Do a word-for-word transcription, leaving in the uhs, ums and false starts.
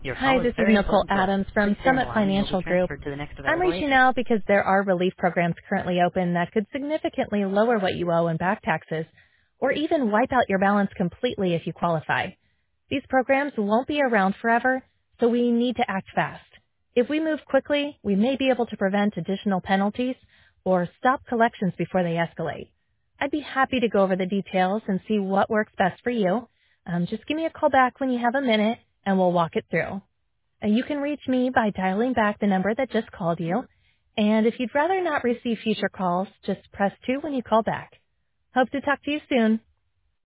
Your Hi, call is this is very Nicole important to us. Adams Please from stay on the Summit line and you'll be Financial Group. transferred to the next I'm available reaching agent. out because there are relief programs currently open that could significantly lower what you owe in back taxes or even wipe out your balance completely if you qualify. These programs won't be around forever, so we need to act fast. If we move quickly, we may be able to prevent additional penalties or stop collections before they escalate. I'd be happy to go over the details and see what works best for you. Um, just give me a call back when you have a minute and we'll walk it through. Uh, You can reach me by dialing back the number that just called you. And if you'd rather not receive future calls, just press two when you call back. Hope to talk to you soon.